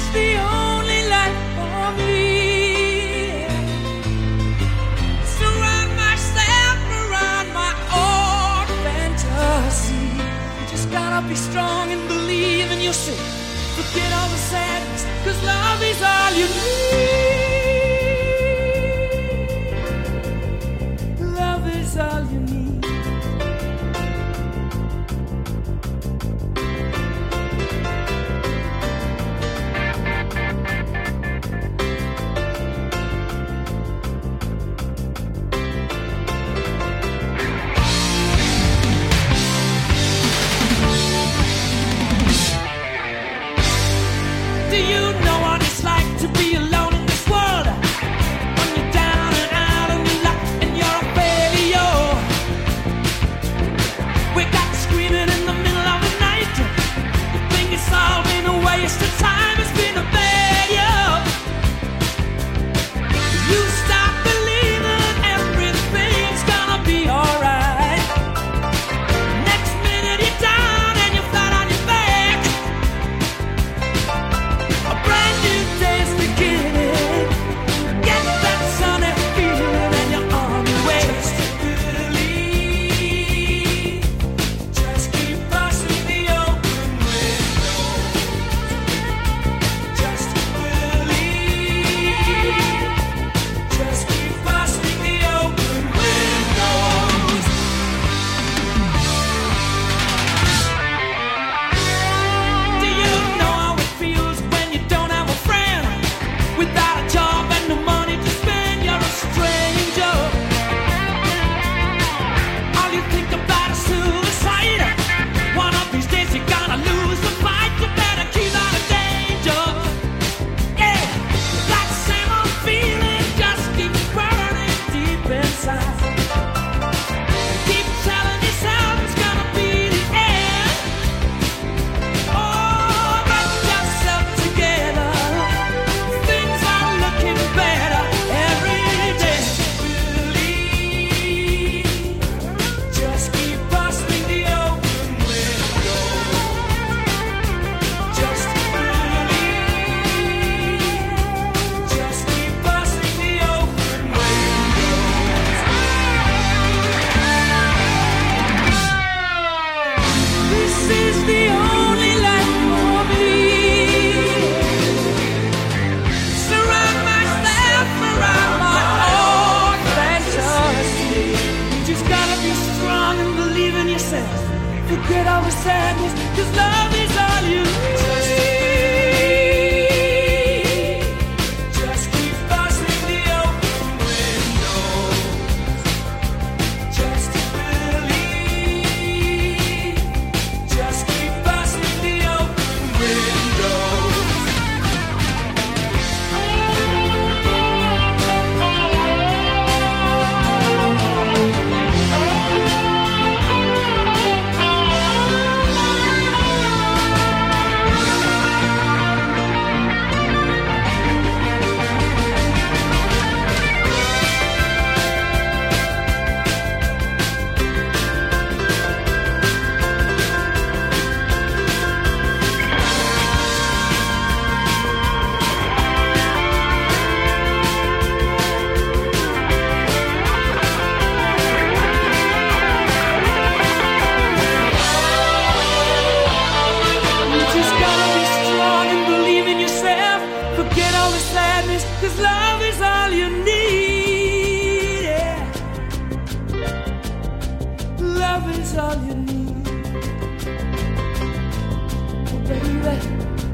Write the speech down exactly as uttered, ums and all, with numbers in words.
is the only life for me. Surround myself around my own fantasy. You just gotta be strong and believe in yourself. Forget all the sadness, 'cause love is all you need. Love is all you need. Do you know what it's like to be alone in this world? When you're down and out and you're luck and you're a failure. We got screaming in the middle of the night. You think it's all been a waste of time, it's been a failure. You stop believing everything's gonna be alright. Next minute you're down and you're flat on your back. A brand new day's beginning. Get that sunny feeling and you're on your way. Just believe. Just keep busting the open window. Just believe. Just keep busting the open windows. Do you know how it feels when you don't have a friend? Without a job and no money to spend, you're a stranger. All you think about is suicide. One of these days you're gonna lose the fight. You better keep out of danger. Yeah, that same old feeling just keeps burning deep inside. Keep telling yourself it's gonna be the end. Oh, get yourself together. Things are looking better every day. Believe. Just keep busting the open window. Just believe. Just keep busting the open windows. This is the only life for me. Surround myself around my own fantasy. You just gotta be strong and believe in yourself. Forget all the sadness, 'cause love is all you need. Just keep busting the open windows. Just believe. Just keep busting the open windows. You just gotta be strong and believe in yourself. Forget all the sadness, 'cause love is all you need. Yeah. Love is all you need. Oh, baby.